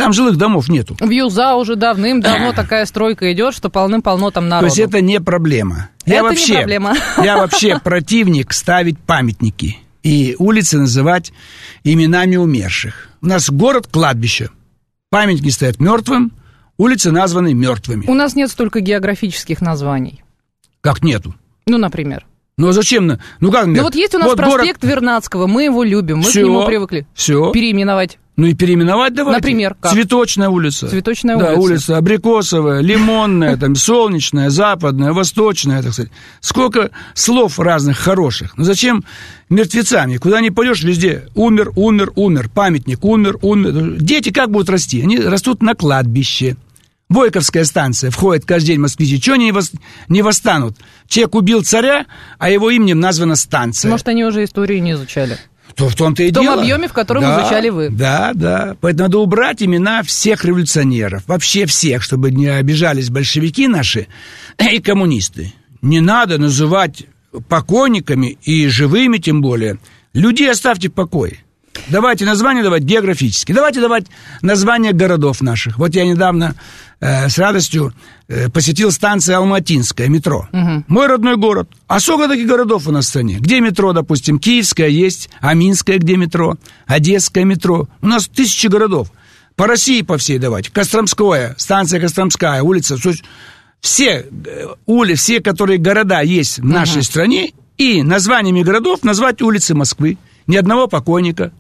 Там жилых домов нету. В Юза уже давным-давно такая стройка идет, что полным-полно там народу. То есть это не проблема. Это я вообще, не проблема. Я вообще противник ставить памятники и улицы называть именами умерших. У нас город кладбище. Памятники стоят мертвым, улицы названы мертвыми. У нас нет столько географических названий. Как нету? Ну, например. Ну, а зачем? Ну, как? Ну, вот есть у нас вот проспект город... Вернадского, мы его любим, мы все, к нему привыкли. Все. Переименовать. Ну, и переименовать давайте. Например, как? Цветочная улица. Цветочная да, улица. улица Абрикосовая, Лимонная, там, Солнечная, Западная, Восточная, так сказать. Сколько слов разных хороших. Ну, зачем мертвецами? Куда ни пойдешь, везде умер, умер, умер. Памятник умер, умер. Дети как будут расти? Они растут на кладбище. Бойковская станция входит каждый день москвичи. Чего они не восстанут? Человек убил царя, а его именем названа станция. Может, они уже историю не изучали? То в том-то и в том дело. объеме, в котором да, изучали вы. Да, да. Поэтому надо убрать имена всех революционеров. Вообще всех, чтобы не обижались большевики наши и коммунисты. Не надо называть покойниками и живыми, тем более. Людей оставьте в покое. Давайте названия давать географически. Давайте давать названия городов наших. Вот я недавно э, с радостью э, посетил станцию Алматинская, метро. Угу. Мой родной город. А сколько таких городов у нас в стране? Где метро, допустим? Киевская есть, Аминская где метро, Одесское метро. У нас тысячи городов. По России по всей давать. Костромская, станция Костромская, улица. Все улицы, все, которые города есть в нашей угу. стране, и названиями городов назвать улицы Москвы. Ни одного покойника.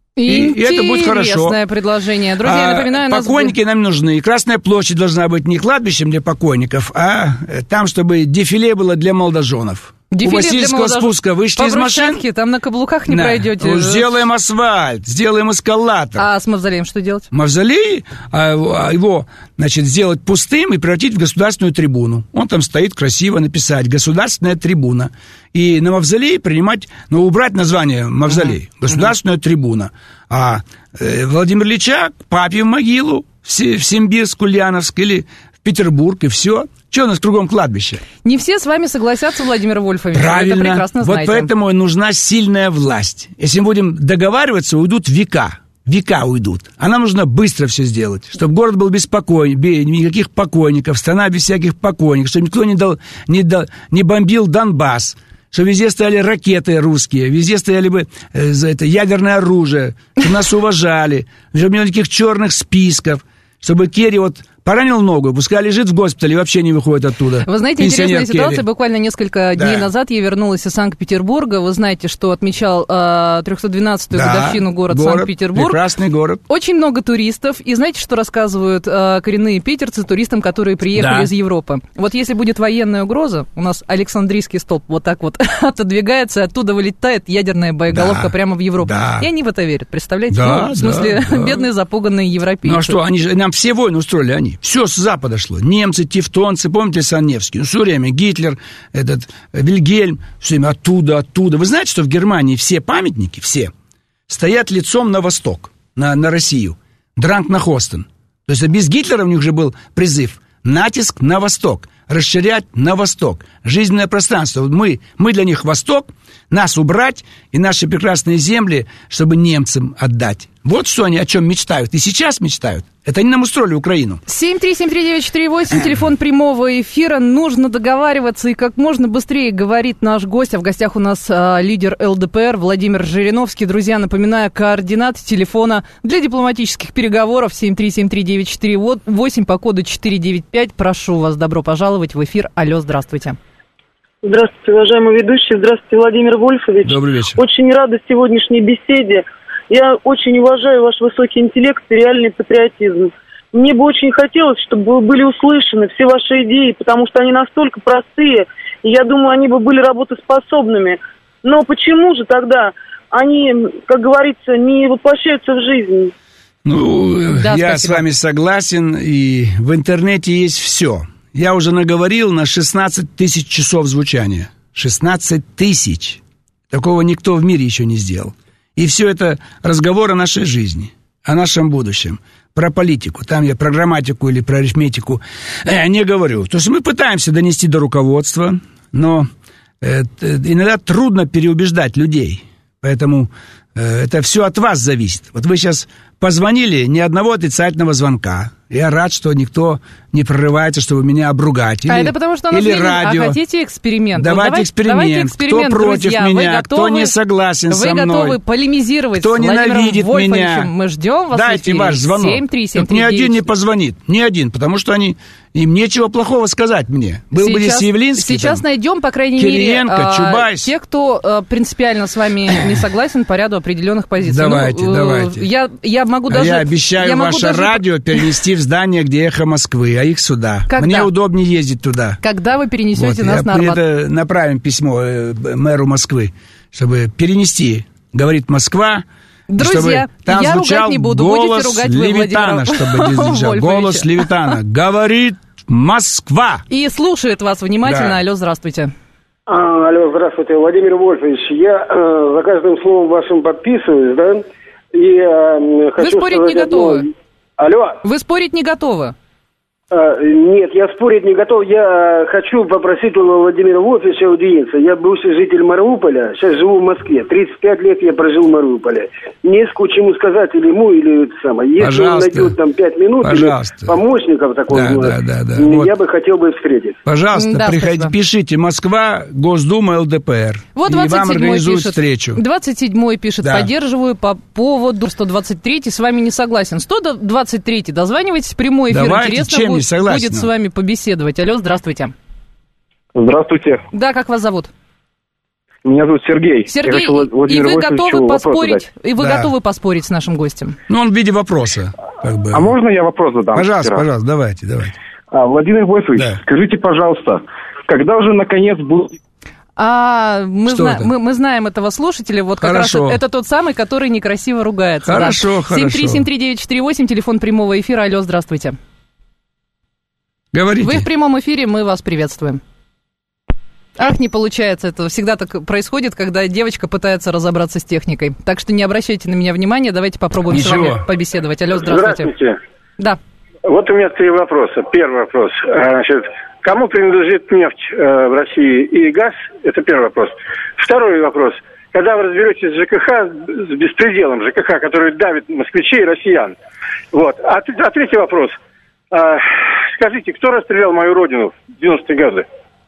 И, и это будет хорошо. Интересное предложение. Друзья, я напоминаю... А, покойники нас... нам нужны. И Красная площадь должна быть не кладбищем для покойников, а там, чтобы дефиле было для молодоженов. Дефиле у Васильского молодож... спуска вышли по из машин. Там на каблуках не да. пройдете. Ну, сделаем асфальт, сделаем эскалатор. А с мавзолеем что делать? Мавзолей, а, его, значит, сделать пустым и превратить в государственную трибуну. Он там стоит красиво, написать «Государственная трибуна». И на мавзолее принимать, ну, убрать название мавзолей. Uh-huh. Государственная uh-huh. трибуна. А э, Владимир Ильича к папе в могилу, в, в Симбирск, Ульяновск или в Петербург, и все. Что у нас кругом кладбище? Не все с вами согласятся, Владимир Вольфович. Правильно. Вы это прекрасно знаете. Вот поэтому нужна сильная власть. Если мы будем договариваться, уйдут века. Века уйдут. А нам нужно быстро все сделать, чтобы город был без покойников, без никаких покойников, страна без всяких покойников, чтобы никто не, дал, не, дал, не бомбил Донбасс, чтобы везде стояли ракеты русские, везде стояли бы э, это, ядерное оружие, чтобы нас уважали, чтобы не было никаких черных списков, чтобы Керри вот поранил ногу, пускай лежит в госпитале и вообще не выходит оттуда. Вы знаете, интересная Керри. ситуация. Буквально несколько да. дней назад я вернулась из Санкт-Петербурга. Вы знаете, что отмечал э, триста двенадцатую да. годовщину город, город Санкт-Петербург. Прекрасный город. Очень много туристов. И знаете, что рассказывают э, коренные питерцы туристам, которые приехали да. из Европы? Вот если будет военная угроза, у нас Александрийский столб вот так вот отодвигается, оттуда вылетает ядерная боеголовка да. прямо в Европу. Да. И они в это верят, представляете? Да, ну, в смысле, да, да. бедные запуганные европейцы. Ну а что, они же, нам все войны устроили, они. Все с запада шло. Немцы, тевтонцы, помните Саневский? Ну, все время Гитлер, этот Вильгельм, все время оттуда, оттуда. Вы знаете, что в Германии все памятники, все, стоят лицом на восток, на, на Россию. Дранг на Хостен. То есть без Гитлера у них же был призыв. Натиск на восток. Расширять на восток. Жизненное пространство. Вот мы, мы для них восток, нас убрать и наши прекрасные земли, чтобы немцам отдать. Вот что они о чем мечтают. И сейчас мечтают. Это они нам устроили Украину. семь три семь три девять четыре восемь, телефон прямого эфира. Нужно договариваться и как можно быстрее, говорит наш гость. А в гостях у нас а, лидер эл дэ пэ эр Владимир Жириновский. Друзья, напоминаю, координаты телефона для дипломатических переговоров семь три семь три девять четыре восемь по коду четыре девять пять. Прошу вас, добро пожаловать в эфир. Алло, здравствуйте. Здравствуйте, уважаемый ведущий. Здравствуйте, Владимир Вольфович. Добрый вечер. Очень рада сегодняшней беседе. Я очень уважаю ваш высокий интеллект и реальный патриотизм. Мне бы очень хотелось, чтобы были услышаны все ваши идеи, потому что они настолько простые, и я думаю, они бы были работоспособными. Но почему же тогда они, как говорится, не воплощаются в жизнь? Ну, да, я спасибо. с вами согласен, и в интернете есть все. Я уже наговорил на шестнадцать тысяч часов звучания. шестнадцать тысяч. Такого никто в мире еще не сделал. И все это разговор о нашей жизни, о нашем будущем, про политику. Там я про грамматику или про арифметику э, не говорю. То есть мы пытаемся донести до руководства, но э, иногда трудно переубеждать людей. Поэтому э, это все от вас зависит. Вот вы сейчас позвонили, ни одного отрицательного звонка. Я рад, что никто не прорывается, чтобы меня обругать. Или, а это потому, что оно или следует. радио. А хотите эксперимент? Давайте, вот эксперимент. давайте эксперимент. Кто против друзья, меня, готовы, кто не согласен со мной. Вы готовы полемизировать кто с Владимиром ненавидит Вольфовичем? меня. Мы ждем вас. Дайте ваш звонок. семь три семь три ни один не девять. позвонит. Ни один, потому что они, им нечего плохого сказать мне. Был сейчас, бы здесь Явлинский. Сейчас там, найдем, по крайней Кириенко, мере, Чубайс. те, кто а, принципиально с вами не согласен по ряду определенных позиций. Давайте, ну, давайте. Я, я могу а даже... я обещаю я ваше даже... радио перенести в здание, где «Эхо Москвы», а их сюда. Когда? Мне удобнее ездить туда. Когда вы перенесете вот, нас я, на Арбат? Это направим письмо э, мэру Москвы, чтобы перенести, говорит Москва. Друзья, там я звучал ругать не буду, голос будете ругать вы, Левитана, Владимира чтобы здесь звучал. Голос Левитана. Говорит Москва. И слушает вас внимательно. Да. Алло, здравствуйте. А, алло, здравствуйте, Владимир Вольфович. Я э, за каждым словом вашим подписываюсь, да? И э, хочу Вы спорить сказать не одно. готовы? Алло? Вы спорить не готовы? А, нет, я спорить не готов. Я хочу попросить у Владимира Вольфовича аудиенции. Я бывший житель Мариуполя, сейчас живу в Москве. тридцать пять лет я прожил в Мариуполе. Не с чему сказать или ему, или это самое. Если он найдет там пять минут, Пожалуйста. или помощников такого, да, ну, да, да, да. я Вот. бы хотел бы встретить. Пожалуйста, да, приходите, спасибо. пишите Москва, Госдума, ЛДПР. Вот и вам организуют пишет, встречу. двадцать седьмой пишет, Да. поддерживаю по поводу сто двадцать третий, с вами не согласен. сто двадцать третий, дозванивайтесь, прямой эфир. Давайте, Интересно чем не будет, согласен? будет с вами побеседовать. Алло, здравствуйте. Здравствуйте. Да, как вас зовут? Меня зовут Сергей. Сергей, Я хочу и вы Вольфовичу готовы вопрос поспорить? задать. И вы Да. готовы поспорить с нашим гостем? Ну, он в виде вопроса. Как бы. А можно я вопрос задам? Пожалуйста, Вчера? пожалуйста, давайте, давайте. А, Владимир Вольфович, Да. скажите, пожалуйста, когда же наконец будет... А мы, Что зна- это? мы, мы знаем этого слушателя, вот как Хорошо. раз это, это тот самый, который некрасиво ругается. Хорошо, да. хорошо. семь три семь три девять четыре восемь, телефон прямого эфира. Алло, здравствуйте. Говорите. Вы в прямом эфире, мы вас приветствуем. Ах, не получается, это всегда так происходит, когда девочка пытается разобраться с техникой. Так что не обращайте на меня внимания, давайте попробуем Ничего. с вами побеседовать. Алло, здравствуйте. Здравствуйте. Да. Вот у меня три вопроса. Первый вопрос. Значит, кому принадлежит нефть э, в России и газ? Это первый вопрос. Второй вопрос. Когда вы разберетесь с ЖКХ, с беспределом ЖКХ, который давит москвичей и россиян. Вот. А, а третий вопрос. А, скажите, кто расстрелял мою родину в девяностые годы?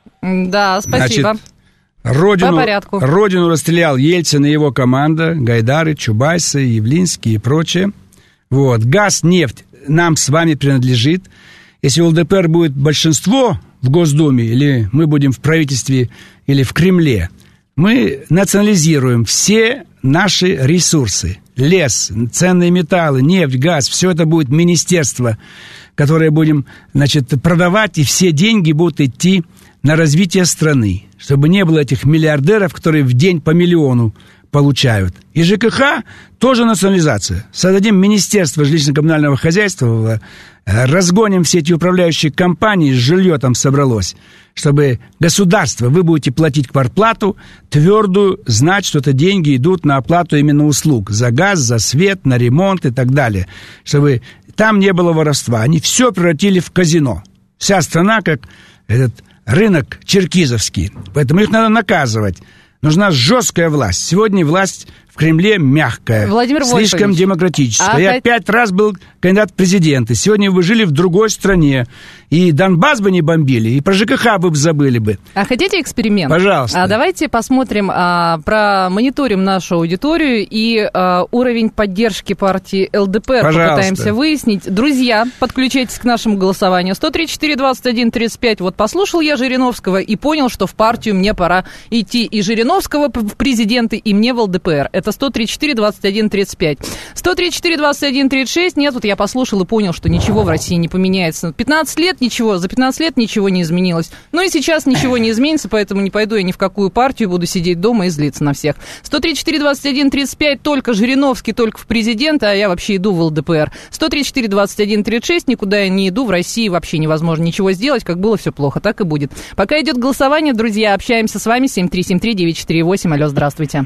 Да, спасибо. Значит, родину, По порядку. родину расстрелял Ельцин и его команда, Гайдары, Чубайсы, Явлинский и прочее. Вот. Газ, нефть нам с вами принадлежит. Если у ЛДПР будет большинство в Госдуме, или мы будем в правительстве, или в Кремле, мы национализируем все наши ресурсы. Лес, ценные металлы, нефть, газ, все это будет министерство, которое будем, значит, продавать, и все деньги будут идти на развитие страны, чтобы не было этих миллиардеров, которые в день по миллиону получают. И ЖКХ тоже национализация. Создадим Министерство жилищно-коммунального хозяйства, разгоним все эти управляющие компании, жилье там собралось, чтобы государство, вы будете платить квартплату твердую, знать, что это деньги идут на оплату именно услуг, за газ, за свет, на ремонт и так далее, чтобы там не было воровства. Они все превратили в казино. Вся страна как этот рынок черкизовский. Поэтому их надо наказывать. Нужна жесткая власть. Сегодня власть в Кремле мягкая, Владимир слишком Вольфович, демократическая. а Я хот- пять раз был кандидат в президенты. Сегодня вы жили в другой стране. И Донбасс бы не бомбили, и про ЖКХ бы забыли бы. А хотите эксперимент? Пожалуйста. А давайте посмотрим, а, промониторим нашу аудиторию и а, уровень поддержки партии ЛДПР. Пожалуйста. Попытаемся выяснить. Друзья, подключайтесь к нашему голосованию. сто тридцать четыре двадцать один тридцать пять. Вот послушал я Жириновского и понял, что в партию мне пора идти. И Жириновского в президенты, и мне в ЛДПР. Это сто тридцать четыре двадцать один тридцать пять. сто тридцать четыре двадцать один тридцать шесть. Нет, вот я послушал и понял, что ничего в России не поменяется. пятнадцать лет ничего, за пятнадцать лет ничего не изменилось. Ну и сейчас ничего не изменится, поэтому не пойду я ни в какую партию, буду сидеть дома и злиться на всех. сто тридцать четыре двадцать один тридцать пять, только Жириновский, только в президенты, а я вообще иду в ЛДПР. сто тридцать четыре двадцать один тридцать шесть, никуда я не иду, в России вообще невозможно ничего сделать, как было все плохо, так и будет. Пока идет голосование, друзья, общаемся с вами, семь три семь три девять четыре восемь, алло, здравствуйте.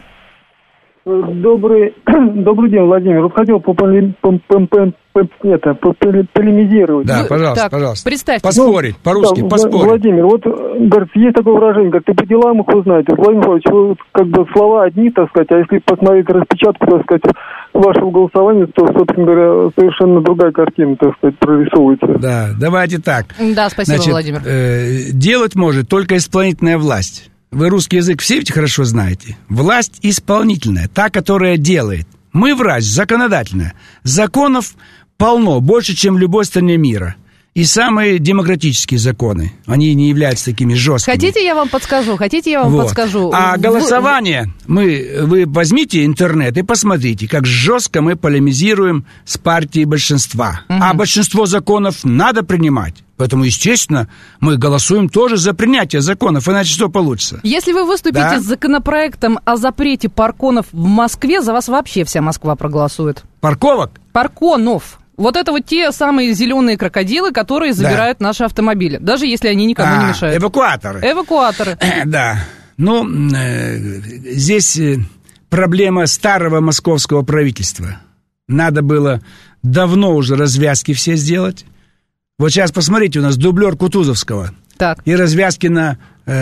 Добрый, добрый день, Владимир. Вот хотел пополи- пом- пом- пом- пом- это, пополи- полемизировать. Да, Вы- пожалуйста, так, пожалуйста. представьте. Поспорить, по-русски, Да, поспорить. Владимир, вот, говорит, есть такое выражение, как ты по делам их узнаешь. Владимир Владимирович, вы вот как бы слова одни, так сказать, а если посмотреть распечатку, так сказать, вашего голосования, то, собственно говоря, совершенно другая картина, так сказать, прорисовывается. Да, давайте так. Да, спасибо, Значит, Владимир. Э, делать может только исполнительная власть. Вы русский язык все ведь хорошо знаете. Власть исполнительная, та, которая делает. Мы власть законодательная. Законов полно, больше, чем в любой стране мира. И самые демократические законы, они не являются такими жесткими. Хотите, я вам подскажу? Хотите, я вам вот. подскажу? А голосование, мы, вы возьмите интернет и посмотрите, как жестко мы полемизируем с партией большинства. Угу. А большинство законов надо принимать. Поэтому, естественно, мы голосуем тоже за принятие законов, иначе что получится? Если вы выступите да? с законопроектом о запрете парконов в Москве, за вас вообще вся Москва проголосует. Парковок? Парконов. Вот это вот те самые зеленые крокодилы, которые забирают да. наши автомобили, даже если они никому а, не мешают. Эвакуаторы. Эвакуаторы. Да. Ну, э, здесь проблема старого московского правительства. Надо было давно уже развязки все сделать. Вот сейчас посмотрите, у нас дублер Кутузовского. Так. И развязки на,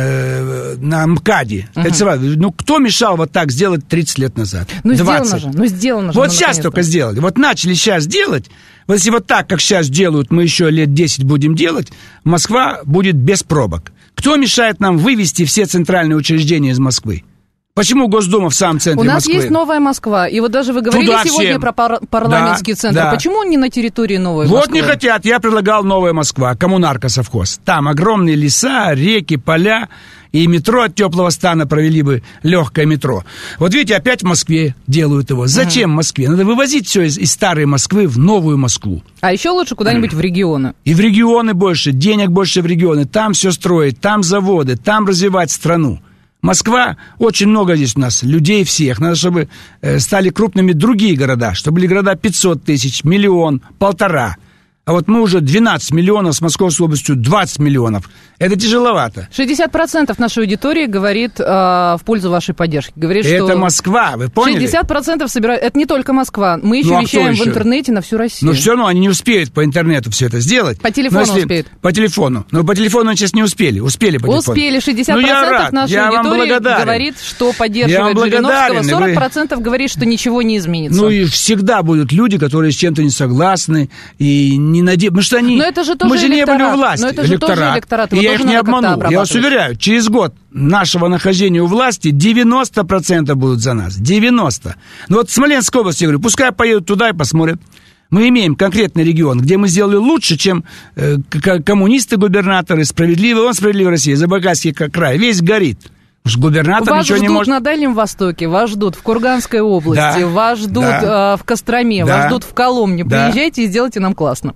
э, на МКАДе. Uh-huh. Ну, кто мешал вот так сделать тридцать лет назад? Ну, сделано же, ну, сделано же. Вот ну, сейчас только сделали. Вот начали сейчас делать. Вот если вот так, как сейчас делают, мы еще лет десять будем делать, Москва будет без пробок. Кто мешает нам вывести все центральные учреждения из Москвы? Почему Госдума в самом центре Москвы? У нас Москвы? Есть новая Москва. И вот даже вы говорили Туда сегодня всем. про пар- парламентский да, центр. Да. Почему он не на территории новой вот Москвы? Вот не хотят. Я предлагал новая Москва, коммунарка-совхоз. Там огромные леса, реки, поля. И метро от теплого стана провели бы легкое метро. Вот видите, опять в Москве делают его. Зачем в Москве? Надо вывозить все из, из старой Москвы в новую Москву. А еще лучше куда-нибудь в регионы. И в регионы больше, денег больше в регионы. Там все строить, там заводы, там развивать страну. Москва, очень много здесь у нас людей всех. Надо, чтобы э, стали крупными другие города. Чтобы были города пятьсот тысяч, миллион, полтора. А вот мы уже двенадцать миллионов, с Московской областью двадцать миллионов. Это тяжеловато. шестьдесят процентов нашей аудитории говорит э, в пользу вашей поддержки. Говорит, это что Москва, вы поняли? шестьдесят процентов собирают. Это не только Москва. Мы еще ну, а вещаем еще? в интернете на всю Россию. Но все равно они не успеют по интернету все это сделать. По телефону если... успеют. По телефону. Но по телефону они сейчас не успели. Успели по телефону. Успели. шестьдесят процентов ну, нашей я аудитории говорит, что поддерживает Жириновского. сорок процентов вы... говорит, что ничего не изменится. Ну и всегда будут люди, которые с чем-то не согласны и не надеются. Потому что они... Но это же тоже Мы же электорат. не были у власти. Но это же электорат. тоже электорат. И я их не обманул. Я вас уверяю, через год нашего нахождения у власти девяносто процентов будут за нас. девяносто. Ну вот Смоленская область, я говорю, пускай поедут туда и посмотрят. Мы имеем конкретный регион, где мы сделали лучше, чем э, коммунисты-губернаторы, справедливый, он справедливый Россия, Забайкальский край, весь горит. Губернатор вас ничего ждут не может... на Дальнем Востоке, вас ждут в Курганской области, да, вас ждут да, э, в Костроме, да, вас ждут в Коломне. Да. Приезжайте и сделайте нам классно.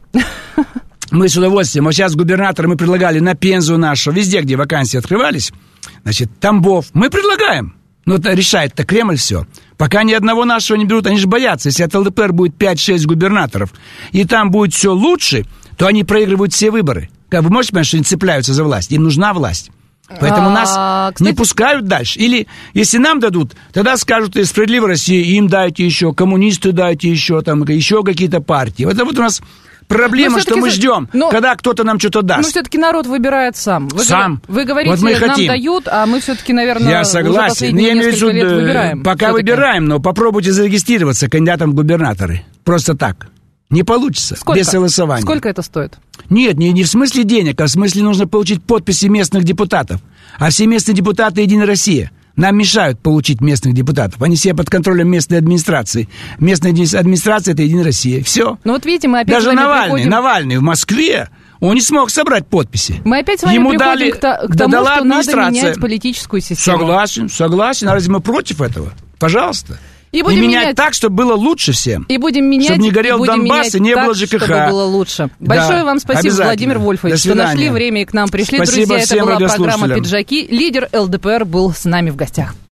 Мы с удовольствием. Вот сейчас губернатора мы предлагали на Пензу нашу, везде, где вакансии открывались, значит, Тамбов. Мы предлагаем. Но это решает-то Кремль все. Пока ни одного нашего не берут, они же боятся. Если от ЛДПР будет пять-шесть губернаторов, и там будет все лучше, то они проигрывают все выборы. Вы можете понять, что они цепляются за власть? Им нужна власть. Поэтому нас а, кстати... не пускают дальше. Или, если нам дадут, тогда скажут, «Справедливая Россия», им дайте еще, коммунисты дайте еще, там, еще какие-то партии. Это вот у нас... Проблема, что мы ждем, но, когда кто-то нам что-то даст. Ну, все-таки народ выбирает сам. Вы, сам. Вы говорите, вот мы нам хотим. дают, а мы все-таки, наверное, Я согласен. уже последние Я несколько лет выбираем. Пока все-таки. выбираем, но попробуйте зарегистрироваться кандидатом в губернаторы. Просто так. Не получится. Сколько? Без согласования. Сколько это стоит? Нет, не, не в смысле денег, а в смысле нужно получить подписи местных депутатов. А все местные депутаты «Единая Россия». Нам мешают получить местных депутатов. Они все под контролем местной администрации. Местная администрация – это «Единая Россия». Все. Ну вот видите, мы опять Даже с вами Навальный, приходим... Навальный в Москве, он не смог собрать подписи. Мы опять с вами Ему приходим дали, к, к тому, дала что надо менять политическую систему. Согласен, согласен. А разве мы против этого? Пожалуйста. И будем и менять, менять так, чтобы было лучше всем. И будем менять, чтобы не горел и Донбасс и не так, было ЖКХ. Чтобы было лучше. Большое да, вам спасибо, Владимир Вольфович, что нашли время и к нам пришли. Спасибо. Друзья, это была программа «Пиджаки». Лидер ЛДПР был с нами в гостях.